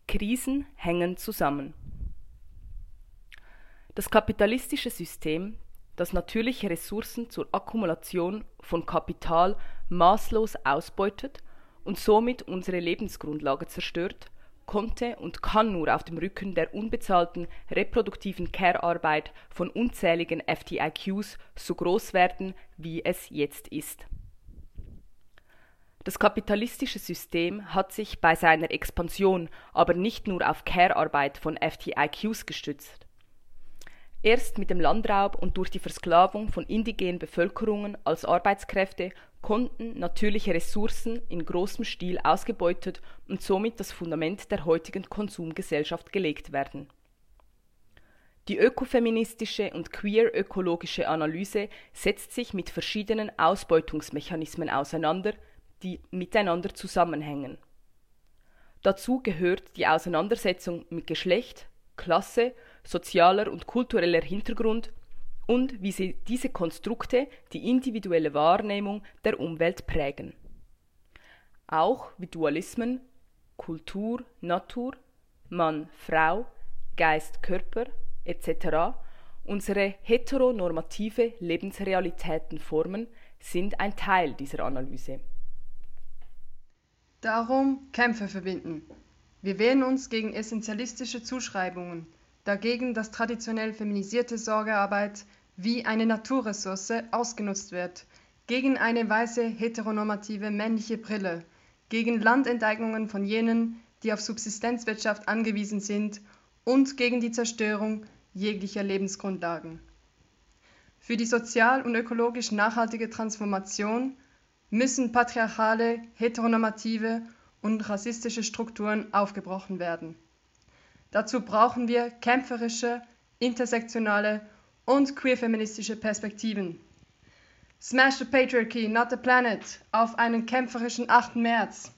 Krisen hängen zusammen. Das kapitalistische System, das natürliche Ressourcen zur Akkumulation von Kapital maßlos ausbeutet und somit unsere Lebensgrundlage zerstört, konnte und kann nur auf dem Rücken der unbezahlten reproduktiven Care-Arbeit von unzähligen FTIQs so groß werden, wie es jetzt ist. Das kapitalistische System hat sich bei seiner Expansion aber nicht nur auf Care-Arbeit von FTIQs gestützt. Erst mit dem Landraub und durch die Versklavung von indigenen Bevölkerungen als Arbeitskräfte konnten natürliche Ressourcen in großem Stil ausgebeutet und somit das Fundament der heutigen Konsumgesellschaft gelegt werden. Die ökofeministische und queer-ökologische Analyse setzt sich mit verschiedenen Ausbeutungsmechanismen auseinander, die miteinander zusammenhängen. Dazu gehört die Auseinandersetzung mit Geschlecht, Klasse, sozialer und kultureller Hintergrund und wie sie diese Konstrukte die individuelle Wahrnehmung der Umwelt prägen. Auch wie Dualismen Kultur, Natur, Mann, Frau, Geist, Körper etc. unsere heteronormative Lebensrealitäten formen, sind ein Teil dieser Analyse. Darum Kämpfe verbinden. Wir wehren uns gegen essentialistische Zuschreibungen, dagegen, dass traditionell feminisierte Sorgearbeit wie eine Naturressource ausgenutzt wird, gegen eine weiße heteronormative männliche Brille, gegen Landenteignungen von jenen, die auf Subsistenzwirtschaft angewiesen sind und gegen die Zerstörung jeglicher Lebensgrundlagen. Für die sozial und ökologisch nachhaltige Transformation müssen patriarchale, heteronormative und rassistische Strukturen aufgebrochen werden. Dazu brauchen wir kämpferische, intersektionale und queer-feministische Perspektiven. Smash the Patriarchy, not the planet auf einen kämpferischen 8. März!